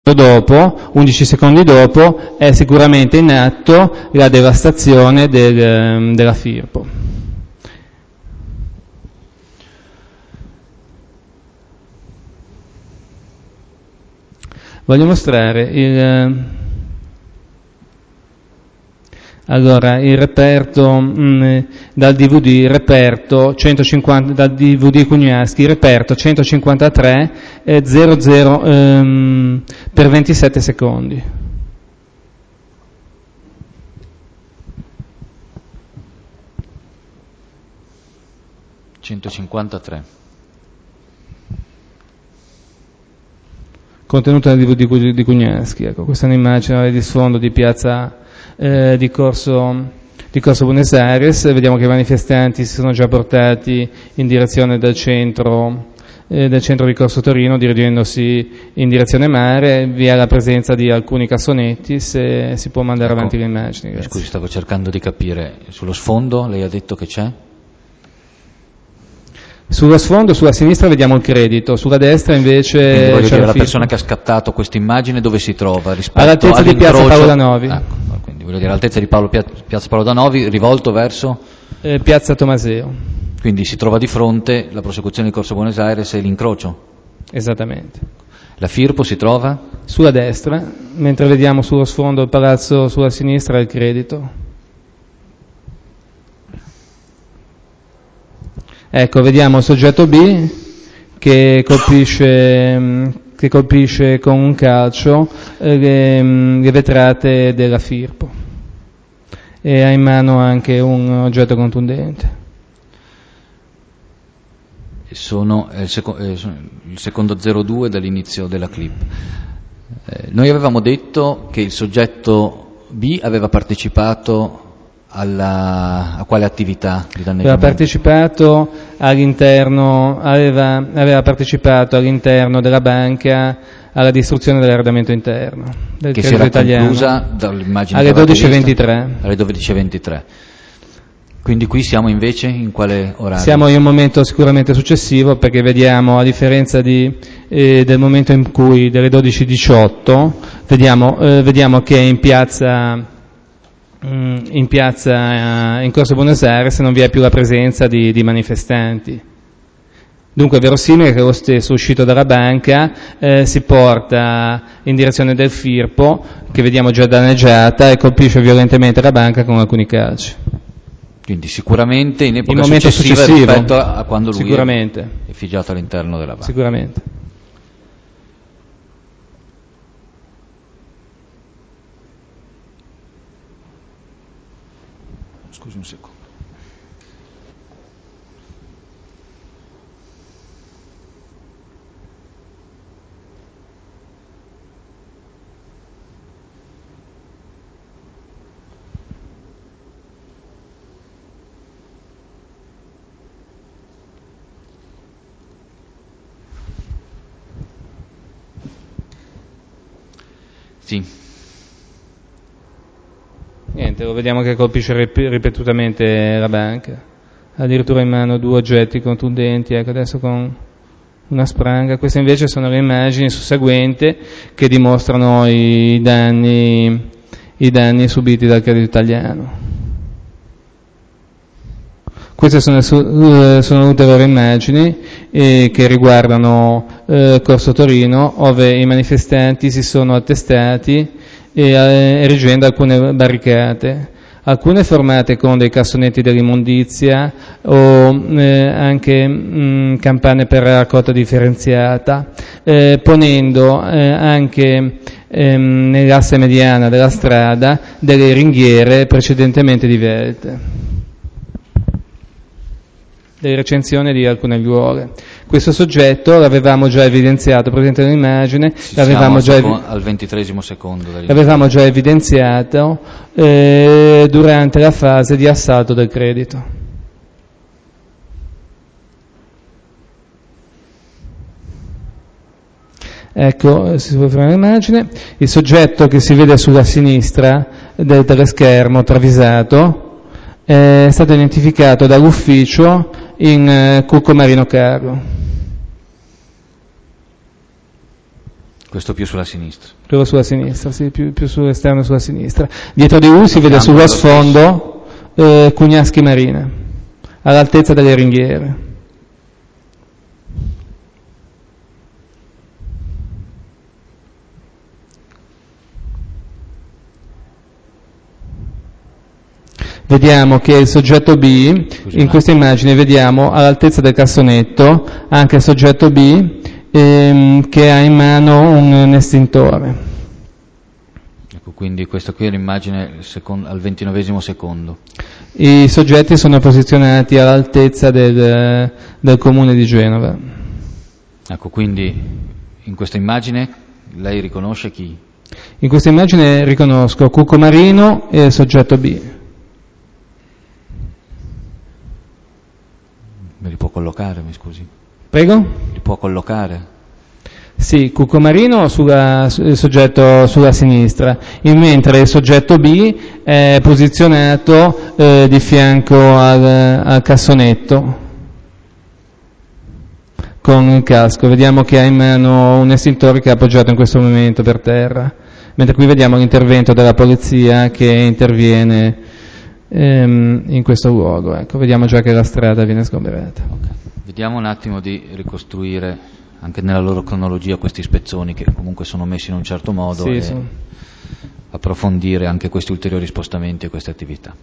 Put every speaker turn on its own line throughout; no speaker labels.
dopo, 11 secondi dopo, è sicuramente in atto la devastazione della Firpo. Voglio mostrare il reperto dal DVD, reperto 150, dal DVD Cugnaschi, reperto 153 00 per 27 secondi. Contenuto nel DVD di Cugnaschi. Ecco, questa è un'immagine di sfondo di piazza di Corso Buenos Aires. Vediamo che i manifestanti si sono già portati in direzione del centro di Corso Torino, dirigendosi in direzione mare. Vi è la presenza di alcuni cassonetti, se si può mandare avanti le immagini. Grazie.
Scusi, stavo cercando di capire. Sullo sfondo lei ha detto che c'è?
Sullo sfondo, sulla sinistra vediamo il credito, sulla destra invece
voglio
c'è
dire, la persona che ha scattato questa immagine dove si trova rispetto
all'altezza di Piazza Paolo da Novi.
Ecco, quindi voglio dire all'altezza di Piazza Paolo da Novi, rivolto verso
Piazza Tomaseo.
Quindi si trova di fronte la prosecuzione di Corso Buenos Aires e l'incrocio.
Esattamente.
La Firpo si trova
sulla destra, mentre vediamo sullo sfondo il palazzo sulla sinistra il credito. Ecco, vediamo il soggetto B che colpisce con un calcio le vetrate della Firpo e ha in mano anche un oggetto contundente.
Sono il secondo 02 dall'inizio della clip. Noi avevamo detto che il soggetto B aveva partecipato a quale attività di danneggiamento? Aveva partecipato all'interno della banca alla distruzione dell'arredamento interno del che
credito
si era
italiano
conclusa dall'immagine
alle 12:23.
Alle 12:23. Quindi qui siamo invece in quale orario?
Siamo in un momento sicuramente successivo, perché vediamo, a differenza del momento in cui delle 12:18, vediamo che in Corso Buenos Aires non vi è più la presenza di manifestanti. Dunque è verosimile che lo stesso, uscito dalla banca, si porta in direzione del Firpo, che vediamo già danneggiata, e colpisce violentemente la banca con alcuni calci.
Quindi sicuramente in epoca
momento
successiva rispetto a quando lui è effigiato all'interno della banca.
Sicuramente.
Scusi un secondo. Sì.
Niente, lo vediamo che colpisce ripetutamente la banca. Addirittura in mano 2 oggetti contundenti, ecco, adesso con una spranga. Queste invece sono le immagini susseguenti che dimostrano i danni subiti dal credito italiano. Queste sono ulteriori immagini che riguardano Corso Torino, dove i manifestanti si sono attestati erigendo alcune barricate, alcune formate con dei cassonetti dell'immondizia o anche campane per raccolta differenziata, ponendo anche nell'asse mediana della strada delle ringhiere precedentemente divelte. Delle recensioni di alcune aiuole. Questo soggetto l'avevamo già evidenziato, presente nell'immagine, l'avevamo già
al 23° secondo.
L'avevamo già evidenziato durante la fase di assalto del credito. Ecco, si può fare un'immagine. Il soggetto che si vede sulla sinistra del teleschermo travisato è stato identificato dall'ufficio in Cucco Marino Carlo.
Questo più sulla sinistra.
Quello sulla sinistra, sì, più sull'esterno sulla sinistra. Dietro di lui si vede sullo sfondo Cugnaschi Marina, all'altezza delle ringhiere. Vediamo che il soggetto B, in questa immagine vediamo all'altezza del cassonetto anche il soggetto B che ha in mano un estintore.
Ecco, quindi questa qui è l'immagine al 29esimo secondo.
I soggetti sono posizionati all'altezza del comune di Genova.
Ecco, quindi in questa immagine lei riconosce chi?
In questa immagine riconosco Cucco Marino e il soggetto B.
Me li può collocare, mi scusi?
Prego?
Li può collocare?
Sì, Cucco Marino il soggetto sulla sinistra, mentre il soggetto B è posizionato di fianco al cassonetto con il casco. Vediamo che ha in mano un estintore che è appoggiato in questo momento per terra, mentre qui vediamo l'intervento della polizia che interviene in questo luogo. Ecco, vediamo già che la strada viene sgomberata.
Okay. Vediamo un attimo di ricostruire anche nella loro cronologia questi spezzoni che comunque sono messi in un certo modo,
sì,
e
sì,
approfondire anche questi ulteriori spostamenti e queste attività.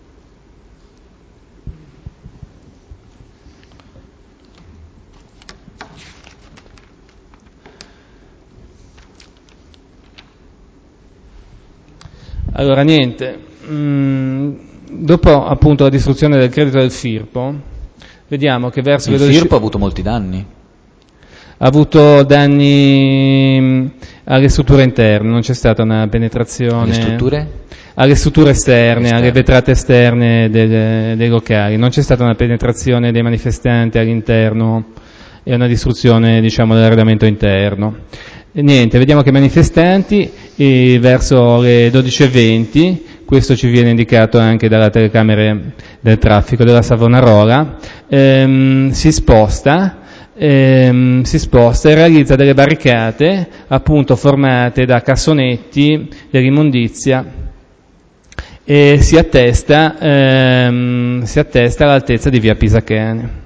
Allora niente, dopo appunto la distruzione del credito del Firpo, vediamo che verso
il Firpo ha avuto molti danni.
Ha avuto danni alle strutture interne, non c'è stata una penetrazione.
Alle strutture?
Alle strutture esterne, alle vetrate esterne dei locali, non c'è stata una penetrazione dei manifestanti all'interno e una distruzione, diciamo, dell'arredamento interno. E niente, vediamo che i manifestanti verso le 12:20, questo ci viene indicato anche dalle telecamere del traffico della Savonarola, si sposta e realizza delle barricate appunto formate da cassonetti dell'immondizia e si attesta all'altezza di via Pisacane.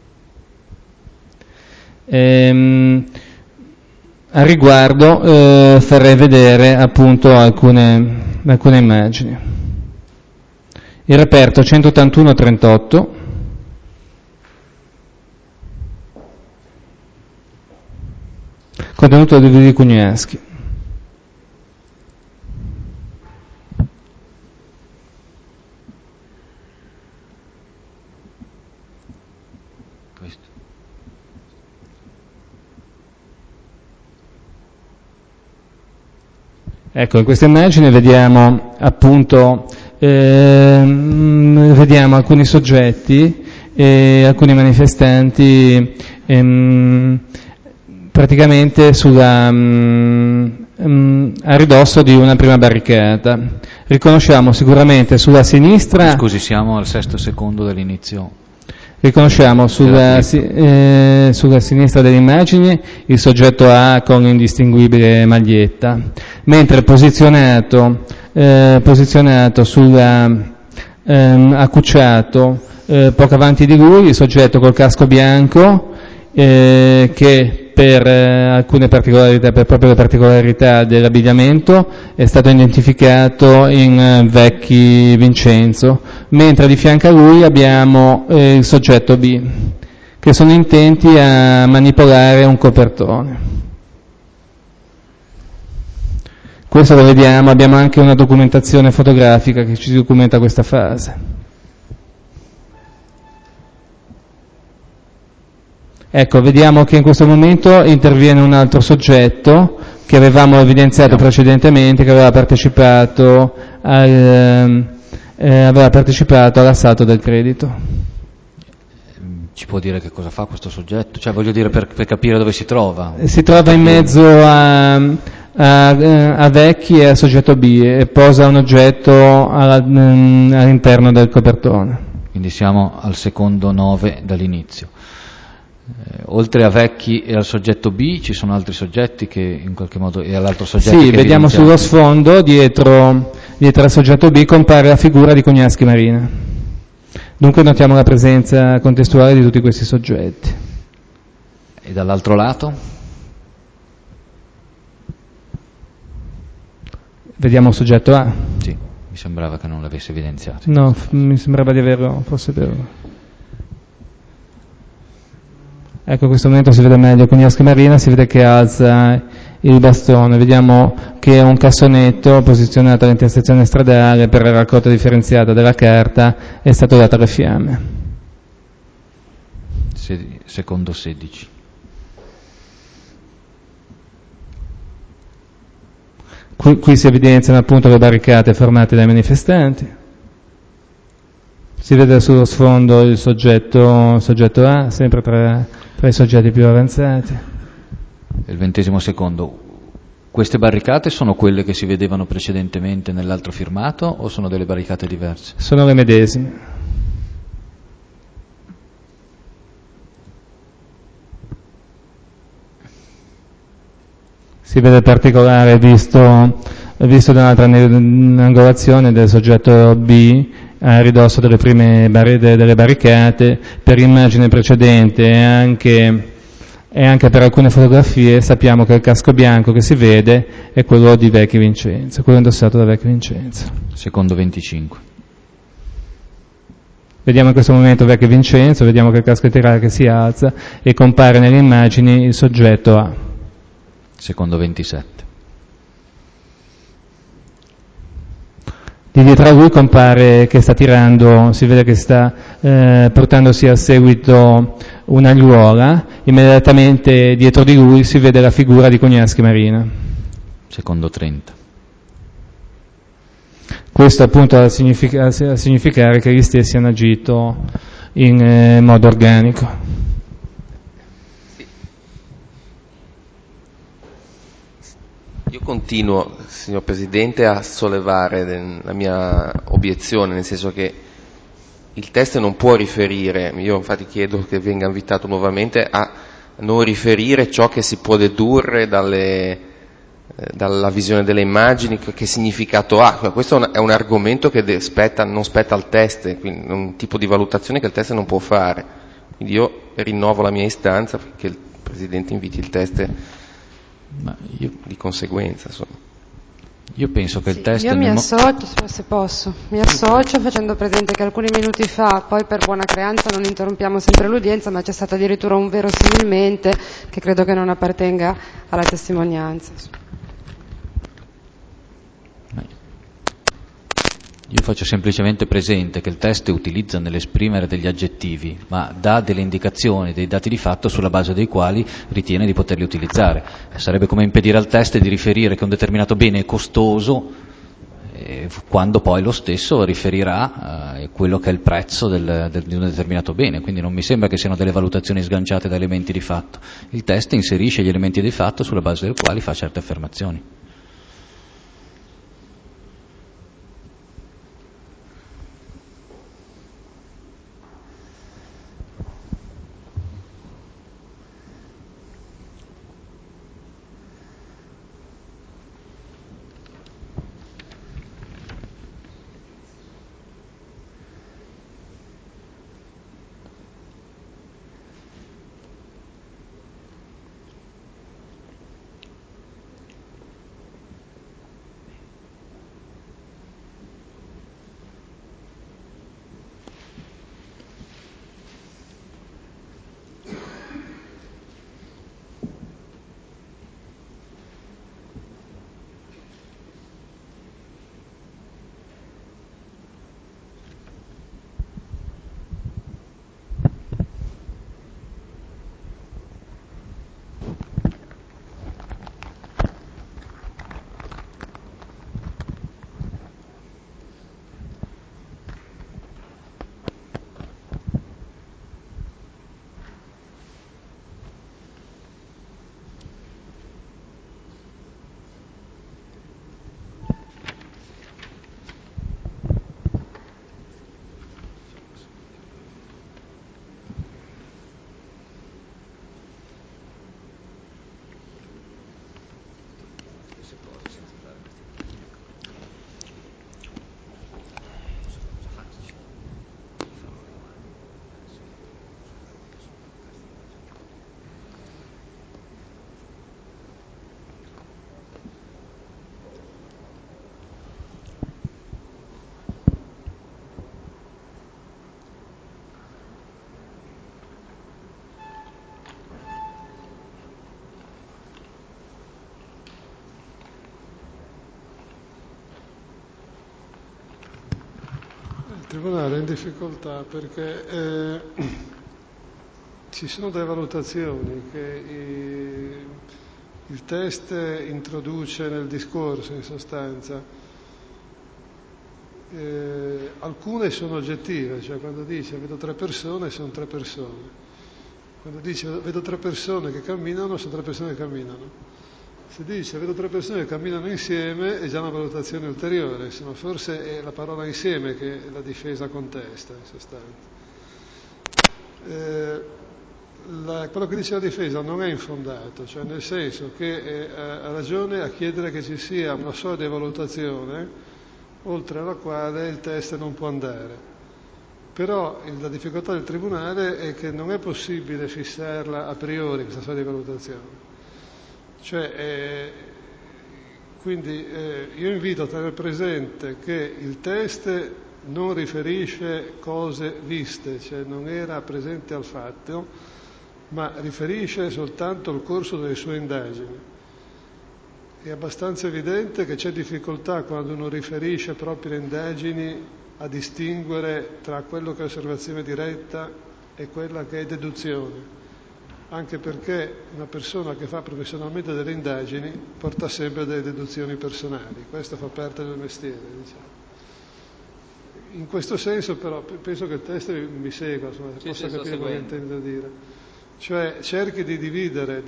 A riguardo farei vedere appunto alcune immagini. Il reperto 181-38, contenuto di Cugnaschi. Ecco, in questa immagine vediamo appunto vediamo alcuni soggetti e alcuni manifestanti praticamente a ridosso di una prima barricata. Riconosciamo sicuramente sulla sinistra.
Scusi, siamo al 6° secondo dell'inizio.
Riconosciamo sulla sinistra dell'immagine il soggetto A con indistinguibile maglietta, mentre posizionato accucciato poco avanti di lui il soggetto col casco bianco che per alcune particolarità, per proprio le particolarità dell'abbigliamento, è stato identificato in Vecchi Vincenzo, mentre di fianco a lui abbiamo il soggetto B, che sono intenti a manipolare un copertone. Questo lo vediamo, abbiamo anche una documentazione fotografica che ci documenta questa fase. Ecco, vediamo che in questo momento interviene un altro soggetto che avevamo evidenziato precedentemente, che aveva partecipato all'assalto del credito.
Ci può dire che cosa fa questo soggetto? Cioè, voglio dire, per capire dove si trova.
Si trova in mezzo a Vecchi e al soggetto B e posa un oggetto all'interno del copertone.
Quindi siamo al secondo 9 dall'inizio. Oltre a Vecchi e al soggetto B ci sono altri soggetti che in qualche modo, e all'altro soggetto
Sì,
che
vediamo sullo sfondo, dietro al soggetto B compare la figura di Cugneschi Marina. Dunque notiamo la presenza contestuale di tutti questi soggetti.
E dall'altro lato?
Vediamo il soggetto A.
Sì, mi sembrava che non l'avesse evidenziato.
No, mi sembrava di averlo, forse vero. Ecco, in questo momento si vede meglio Cugneschi Marina, si vede che alza il bastone, vediamo che è un cassonetto posizionato all'intersezione stradale per la raccolta differenziata della carta, è stato dato alle fiamme.
Secondo 16.
Qui si evidenziano appunto le barricate formate dai manifestanti. Si vede sullo sfondo il soggetto A, sempre tra i soggetti più avanzati.
Il 20° secondo. Queste barricate sono quelle che si vedevano precedentemente nell'altro firmato o sono delle barricate diverse?
Sono le medesime. Si vede particolare visto da un'altra angolazione del soggetto B a ridosso delle prime delle barricate. Per immagine precedente e anche per alcune fotografie sappiamo che il casco bianco che si vede è quello di Vecchi Vincenzo, quello indossato da Vecchi Vincenzo.
Secondo 25.
Vediamo in questo momento Vecchi Vincenzo, vediamo che il casco laterale che si alza e compare nelle immagini il soggetto A.
Secondo 27.
Di dietro a lui compare che sta tirando, si vede che sta portandosi a seguito un'aiuola, immediatamente dietro di lui si vede la figura di Cugneschi Marina.
Secondo 30.
Questo appunto a significare che gli stessi hanno agito in modo organico.
Io continuo, signor Presidente, a sollevare la mia obiezione, nel senso che il test non può riferire, io infatti chiedo che venga invitato nuovamente a non riferire ciò che si può dedurre dalla visione delle immagini, che significato ha. Questo è un argomento che non spetta al test, quindi è un tipo di valutazione che il test non può fare. Quindi io rinnovo la mia istanza perché il Presidente inviti il test di conseguenza, insomma.
Io penso che il test...
Io mi associo, se posso, facendo presente che alcuni minuti fa, poi per buona creanza non interrompiamo sempre l'udienza, ma c'è stato addirittura un verosimilmente che credo che non appartenga alla testimonianza.
Io faccio semplicemente presente che il test utilizza nell'esprimere degli aggettivi, ma dà delle indicazioni, dei dati di fatto sulla base dei quali ritiene di poterli utilizzare. Sarebbe come impedire al test di riferire che un determinato bene è costoso quando poi lo stesso riferirà quello che è il prezzo di un determinato bene. Quindi non mi sembra che siano delle valutazioni sganciate da elementi di fatto. Il test inserisce gli elementi di fatto sulla base dei quali fa certe affermazioni.
Tribunale è in difficoltà perché ci sono delle valutazioni che il test introduce nel discorso, in sostanza. Alcune sono oggettive, cioè quando dice vedo 3 persone, sono 3 persone. Quando dice vedo 3 persone che camminano, sono 3 persone che camminano. Se dice vedo 3 persone che camminano insieme è già una valutazione ulteriore, insomma, forse è la parola insieme che la difesa contesta, in sostanza. Quello che dice la difesa non è infondato, cioè nel senso che ha ragione a chiedere che ci sia una soglia di valutazione oltre alla quale il test non può andare. Però la difficoltà del Tribunale è che non è possibile fissarla a priori questa soglia di valutazione. Cioè, quindi io invito a tenere presente che il test non riferisce cose viste, cioè non era presente al fatto, ma riferisce soltanto il corso delle sue indagini. È abbastanza evidente che c'è difficoltà quando uno riferisce proprio le indagini a distinguere tra quello che è osservazione diretta e quella che è deduzione. Anche perché una persona che fa professionalmente delle indagini porta sempre delle deduzioni personali, questo fa parte del mestiere, diciamo. In questo senso però penso che il test mi segua, insomma, sì, possa capire quello che intendo dire. Cioè cerchi di dividere,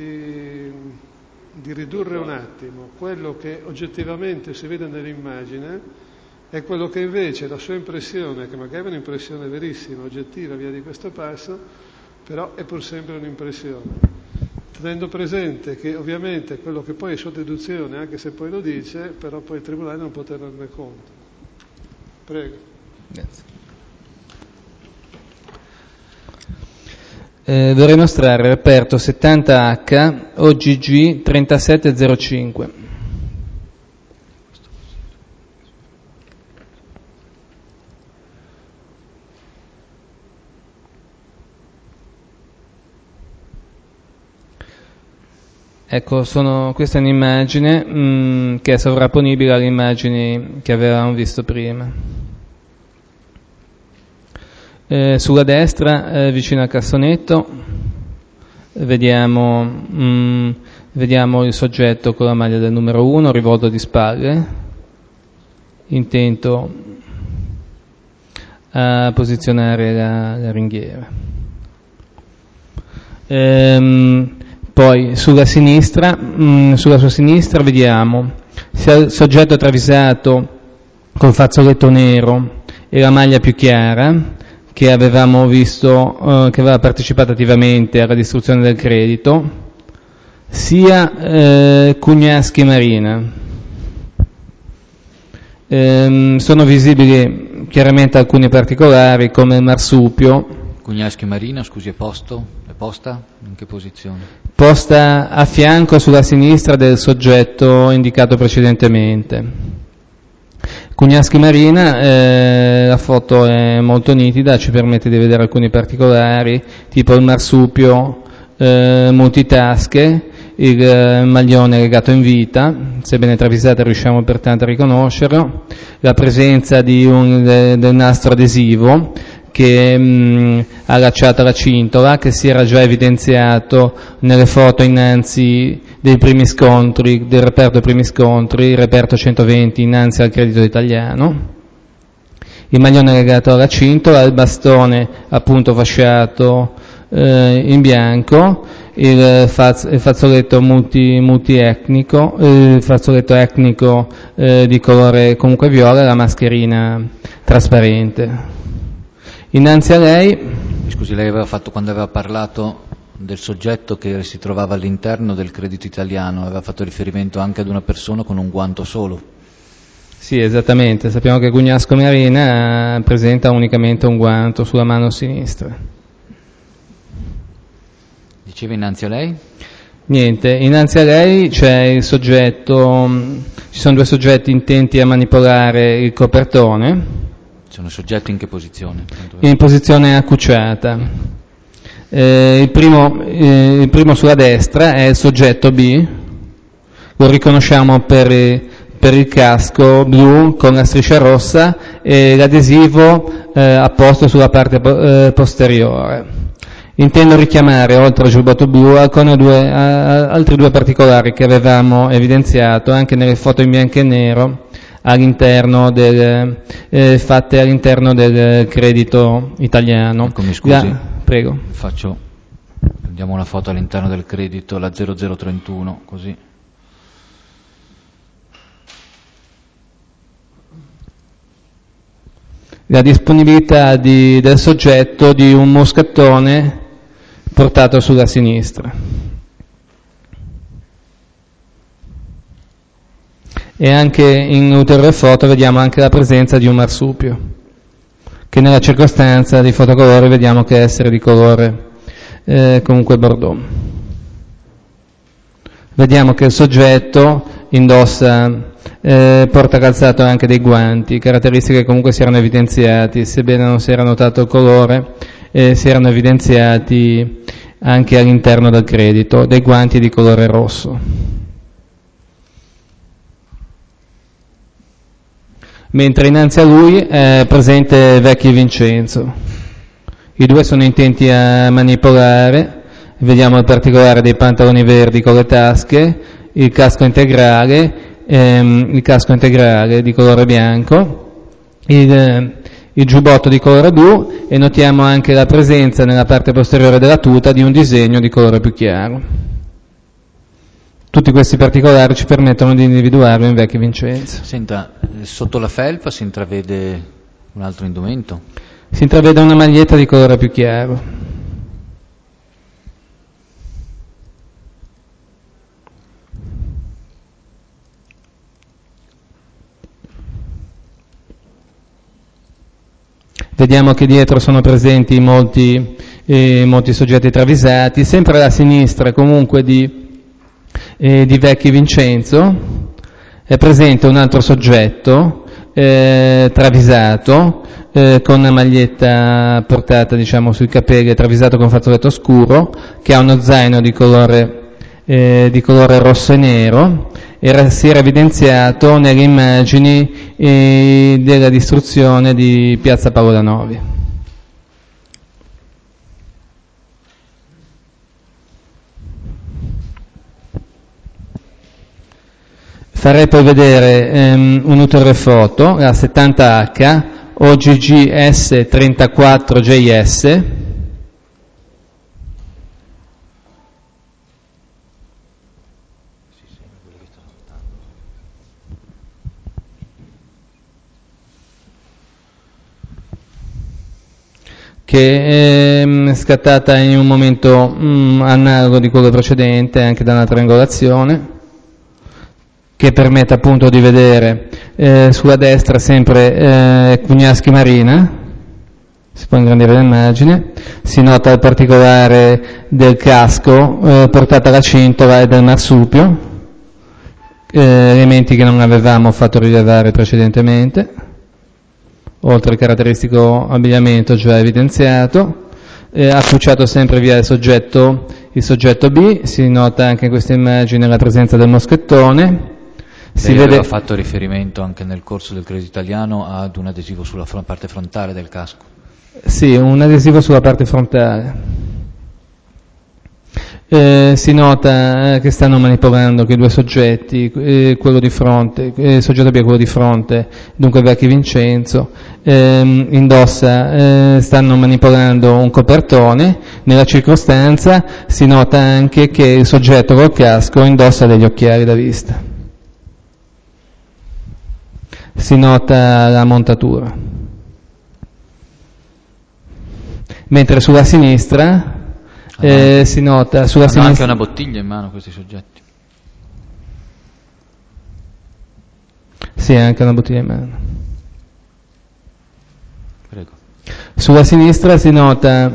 di ridurre un attimo quello che oggettivamente si vede nell'immagine e quello che invece la sua impressione, che magari è un'impressione verissima, oggettiva, via di questo passo, però è pur sempre un'impressione, tenendo presente che ovviamente quello che poi è sua deduzione, anche se poi lo dice, però poi il Tribunale non può tenerne conto. Prego.
Grazie. Vorrei mostrare il reperto 70H OGG 3705. Ecco, questa è un'immagine che è sovrapponibile alle immagini che avevamo visto prima. Sulla destra, vicino al cassonetto, vediamo il soggetto con la maglia del numero 1, rivolto di spalle, intento a posizionare la ringhiera. Poi sulla sua sinistra vediamo sia il soggetto travisato col fazzoletto nero e la maglia più chiara, che avevamo visto, che aveva partecipato attivamente alla distruzione del credito, sia Cugnaschi Marina. Sono visibili chiaramente alcuni particolari come il marsupio.
Cugnaschi Marina, scusi, è posta? In che posizione?
Posta a fianco sulla sinistra del soggetto indicato precedentemente. Cugnaschi Marina, la foto è molto nitida, ci permette di vedere alcuni particolari, tipo il marsupio multitasche, il maglione legato in vita, sebbene travisato riusciamo pertanto a riconoscerlo, la presenza del nastro adesivo che allacciato alla cintola, che si era già evidenziato nelle foto innanzi dei primi scontri, del reperto dei primi scontri, il reperto 120 innanzi al credito italiano, il maglione legato alla cintola, il bastone appunto fasciato in bianco, il fazzoletto multietnico, il fazzoletto etnico di colore comunque viola e la mascherina trasparente. Innanzi a lei...
Scusi, lei aveva fatto, quando aveva parlato del soggetto che si trovava all'interno del credito italiano, aveva fatto riferimento anche ad una persona con un guanto solo.
Sì, esattamente. Sappiamo che Cugnasco Marina presenta unicamente un guanto sulla mano sinistra.
Diceva innanzi a lei?
Niente, innanzi a lei c'è il soggetto, ci sono due soggetti intenti a manipolare il copertone.
Sono soggetti in che posizione?
In posizione accucciata. Il primo sulla destra è il soggetto B, lo riconosciamo per per il casco blu con la striscia rossa e l'adesivo apposto sulla parte posteriore. Intendo richiamare, oltre al giubbotto blu, altri due particolari che avevamo evidenziato anche nelle foto in bianco e nero fatte all'interno del credito italiano.
Eccomi, scusi.
Prego.
Prendiamo una foto all'interno del credito, la 0031, così.
La disponibilità del soggetto di un moscattone portato sulla sinistra. E anche in ulteriore foto vediamo anche la presenza di un marsupio, che nella circostanza di fotocolore vediamo che essere di colore comunque bordeaux. Vediamo che il soggetto porta calzato anche dei guanti, caratteristiche che comunque si erano evidenziati, sebbene non si era notato il colore, si erano evidenziati anche all'interno del credito, dei guanti di colore rosso. Mentre innanzi a lui è presente Vecchi Vincenzo. I due sono intenti a manipolare, vediamo in particolare dei pantaloni verdi con le tasche, il casco integrale di colore bianco, il giubbotto di colore blu, e notiamo anche la presenza nella parte posteriore della tuta di un disegno di colore più chiaro. Tutti questi particolari ci permettono di individuarlo in Vecchi Vincenzo.
Senta, sotto la felpa si intravede un altro indumento?
Si intravede una maglietta di colore più chiaro. Vediamo che dietro sono presenti molti soggetti travisati, sempre alla sinistra comunque di Vecchi Vincenzo è presente un altro soggetto travisato con una maglietta portata sui capelli, travisato con fazzoletto scuro, che ha uno zaino di colore rosso e nero, e si era evidenziato nelle immagini della distruzione di Piazza Paolo Novi. Farei poi vedere un'ulteriore foto, la 70H OGGS 34JS, che è scattata in un momento analogo di quello precedente, anche da una triangolazione, che permette appunto di vedere sulla destra sempre Cugnaschi Marina, si può ingrandire l'immagine, si nota il particolare del casco portato alla cintola e del marsupio, elementi che non avevamo fatto rilevare precedentemente, oltre al caratteristico abbigliamento già evidenziato, accucciato sempre via il soggetto B, si nota anche in questa immagine la presenza del moschettone.
Lei aveva fatto riferimento anche nel corso del credito italiano ad un adesivo sulla parte frontale del casco?
Sì, un adesivo sulla parte frontale. Si nota che stanno manipolando che i due soggetti, quello di fronte, il soggetto B è quello di fronte, dunque Vecchi Vincenzo, stanno manipolando un copertone. Nella circostanza si nota anche che il soggetto col casco indossa degli occhiali da vista. Si nota la montatura. Mentre sulla sinistra si nota
hanno anche una bottiglia in mano questi soggetti.
Sì, anche una bottiglia in mano.
Prego.
Sulla sinistra si nota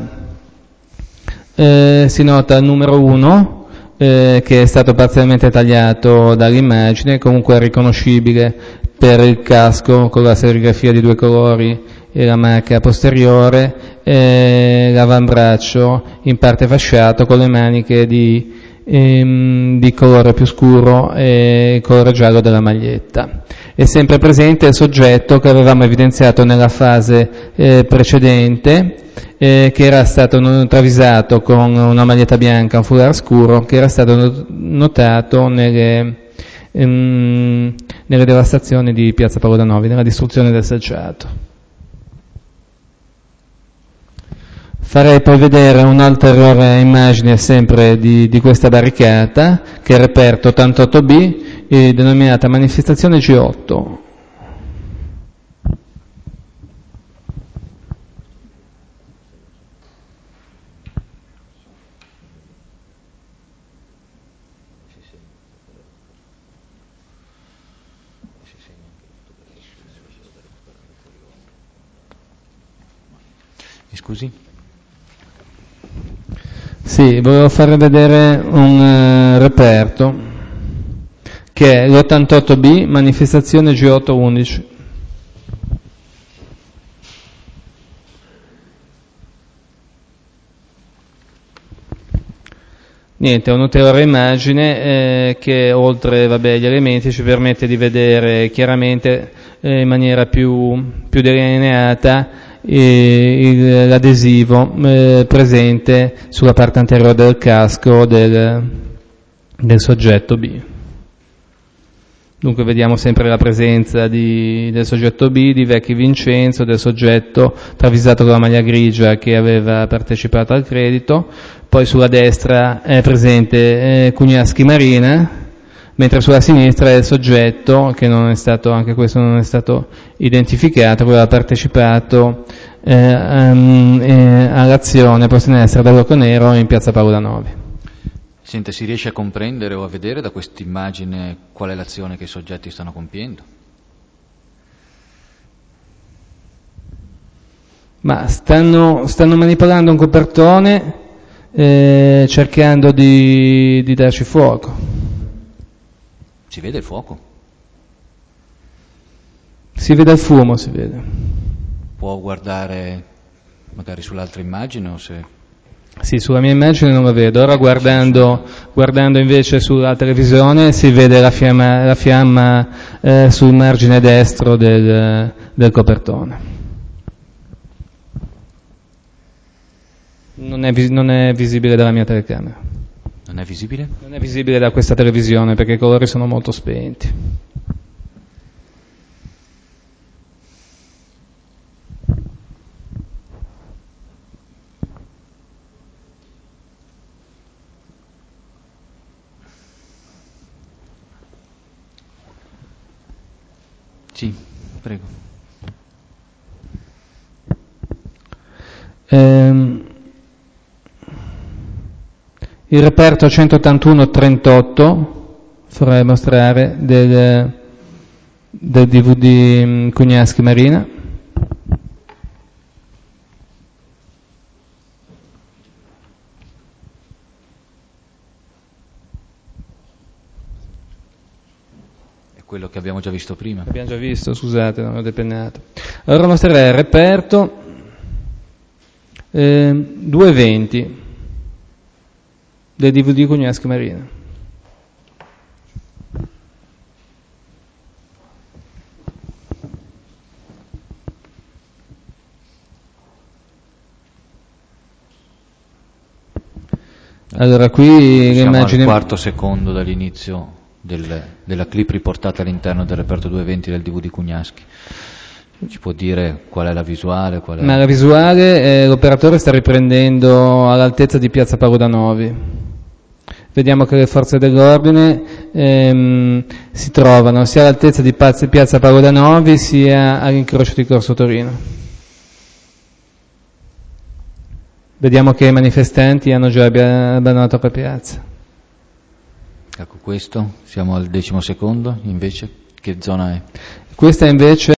il numero 1 che è stato parzialmente tagliato dall'immagine, comunque è riconoscibile per il casco con la serigrafia di 2 colori e la marca posteriore, l'avambraccio in parte fasciato con le maniche di di colore più scuro e colore giallo della maglietta. È sempre presente il soggetto che avevamo evidenziato nella fase precedente, che era stato travisato con una maglietta bianca, un foulard scuro, che era stato notato nelle devastazioni di Piazza Paolo Danovi, nella distruzione del selciato. Farei poi vedere un'ulteriore immagine sempre di questa barricata, che è il reperto 88B, denominata manifestazione G8.
Mi scusi?
Sì, volevo far vedere un reperto che è l'88B, manifestazione G811. Niente, è un'ulteriore immagine che oltre gli elementi ci permette di vedere chiaramente in maniera più delineata l'adesivo presente sulla parte anteriore del casco del soggetto B. Dunque vediamo sempre la presenza del soggetto B, di Vecchi Vincenzo, del soggetto travisato con la maglia grigia che aveva partecipato al credito. Poi sulla destra è presente Cugnaschi Marina, mentre sulla sinistra è il soggetto, che non è stato, anche questo non è stato identificato, che aveva partecipato all'azione posta in essere da Rocco Nero in Piazza Paolo Danovi.
Senta, si riesce a comprendere o a vedere da quest'immagine qual è l'azione che i soggetti stanno compiendo?
Ma stanno manipolando un copertone cercando di darci fuoco.
Si vede il fuoco?
Si vede il fumo, si vede.
Può guardare magari sull'altra immagine o se...
Sì, sulla mia immagine non lo vedo. Ora guardando invece sulla televisione si vede la fiamma sul margine destro del copertone. Non è visibile dalla mia telecamera.
Non è visibile?
Non è visibile da questa televisione perché i colori sono molto spenti.
Sì, prego.
Il reperto 181-38 vorrei mostrare del DVD Cugnaschi Marina.
Quello che abbiamo già visto prima.
Abbiamo già visto, scusate, non ho depennato. Allora mostrerei il reperto 220 del DVD Cugnaschi Marina. Allora qui
siamo
l'immagine...
al quarto secondo dall'inizio della clip riportata all'interno del reperto 220 del DVD Cugnaschi. Ci può dire qual è la visuale?
Ma la visuale l'operatore sta riprendendo all'altezza di Piazza Paolo Danovi. Vediamo che le forze dell'ordine si trovano sia all'altezza di Piazza Paolo Danovi sia all'incrocio di Corso Torino. Vediamo che i manifestanti hanno già abbandonato la piazza.
Ecco questo, siamo al 10° secondo invece, che zona è?
Questa invece